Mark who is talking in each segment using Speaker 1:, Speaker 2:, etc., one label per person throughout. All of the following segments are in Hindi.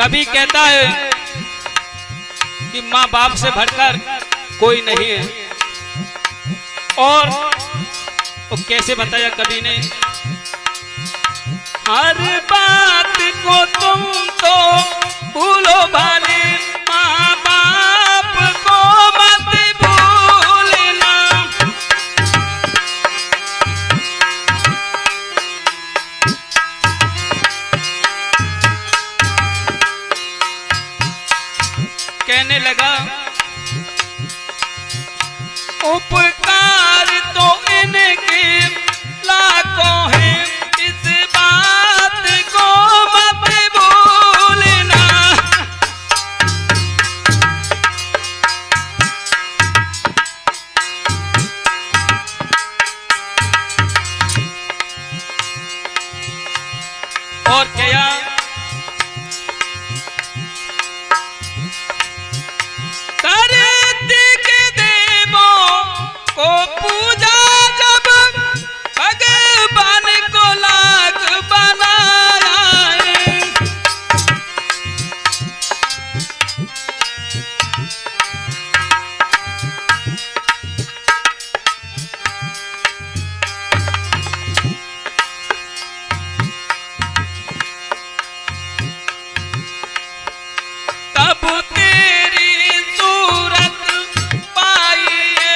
Speaker 1: कभी कहता है कि माँ बाप से बढ़कर कोई नहीं है, और वो कैसे बताया कवि ने, हर बात को तुम तो भूलो भाले, माँ बाप को मत भूलना। कहने लगा उपकार तो इनके लाखों हैं, इस बात को मत भूलना। और क्या को पूजा जब भगवान को लाग बनाया है। तब तेरी सूरत पाई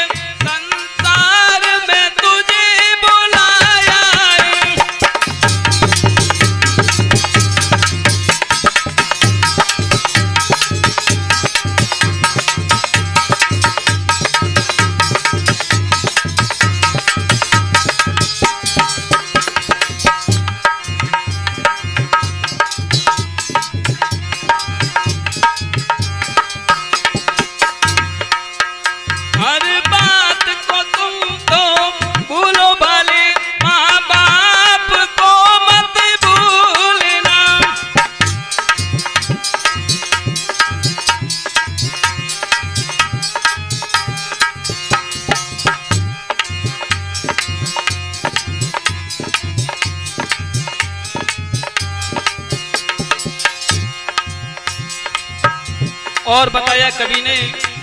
Speaker 1: और बताया कवि ने,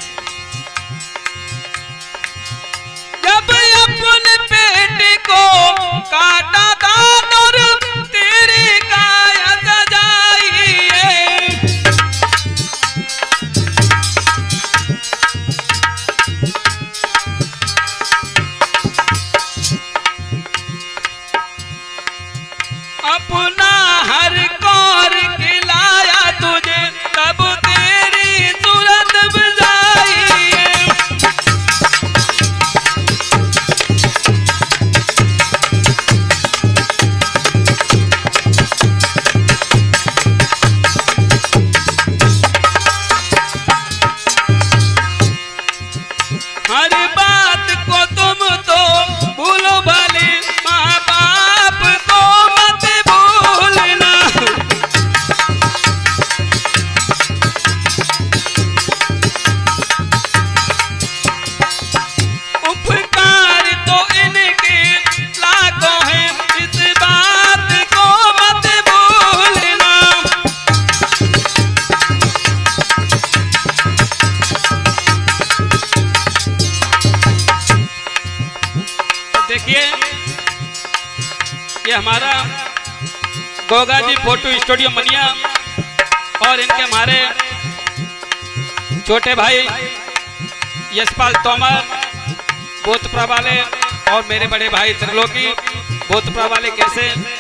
Speaker 1: जब अपने पेट को काटा दांत और तेरी काया सजाई है, अपना हर कौर खिलाया तुझे, तब हर बात को तुम तो भूलो भले, माँ बाप को मत भूलना। उपकार तो इनके लाखों हैं, इस बात को मत भूलना। देखिए, ये हमारा गोगा जी फोटो स्टूडियो मनिया, और इनके हमारे छोटे भाई यशपाल तोमर बोधपुरा वाले, और मेरे बड़े भाई त्रिलोकी बोधपुरा वाले कैसे